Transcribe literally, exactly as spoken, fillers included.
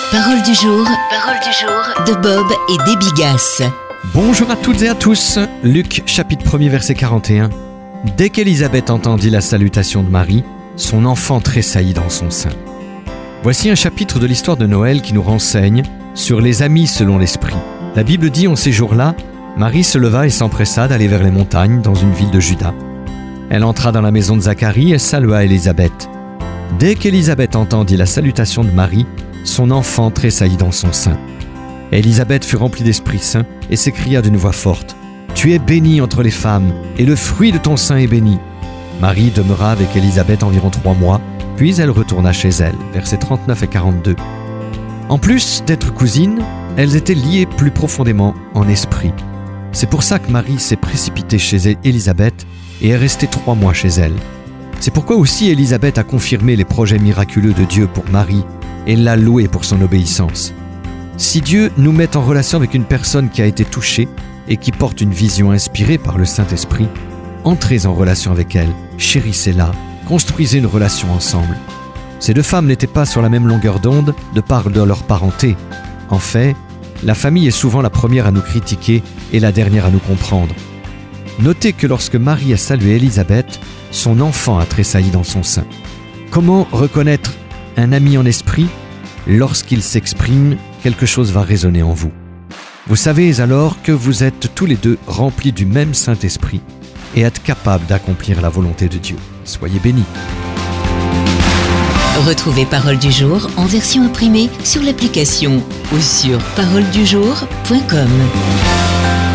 Parole du jour, parole du jour de Bob et Debbie Gass. Bonjour à toutes et à tous. Luc chapitre premier verset quarante et un. Dès qu'Élisabeth entendit la salutation de Marie, son enfant tressaillit dans son sein. Voici un chapitre de l'histoire de Noël qui nous renseigne sur les amis selon l'esprit. La Bible dit en ces jours-là, Marie se leva et s'empressa d'aller vers les montagnes dans une ville de Juda. Elle entra dans la maison de Zacharie et salua Élisabeth. Dès qu'Élisabeth entendit la salutation de Marie, son enfant tressaillit dans son sein. Élisabeth fut remplie d'Esprit Saint et s'écria d'une voix forte : « Tu es bénie entre les femmes, et le fruit de ton sein est béni. » Marie demeura avec Élisabeth environ trois mois, puis elle retourna chez elle. Versets trente-neuf et quarante-deux. En plus d'être cousines, elles étaient liées plus profondément en esprit. C'est pour ça que Marie s'est précipitée chez Élisabeth et est restée trois mois chez elle. C'est pourquoi aussi Élisabeth a confirmé les projets miraculeux de Dieu pour Marie et l'a louée pour son obéissance. Si Dieu nous met en relation avec une personne qui a été touchée et qui porte une vision inspirée par le Saint-Esprit, entrez en relation avec elle, chérissez-la, construisez une relation ensemble. Ces deux femmes n'étaient pas sur la même longueur d'onde de par de leur parenté. En fait, la famille est souvent la première à nous critiquer et la dernière à nous comprendre. Notez que lorsque Marie a salué Élisabeth, son enfant a tressailli dans son sein. Comment reconnaître un ami en esprit ? Lorsqu'il s'exprime, quelque chose va résonner en vous. Vous savez alors que vous êtes tous les deux remplis du même Saint-Esprit et êtes capables d'accomplir la volonté de Dieu. Soyez bénis. Retrouvez Parole du jour en version imprimée sur l'application ou sur parole du jour point com.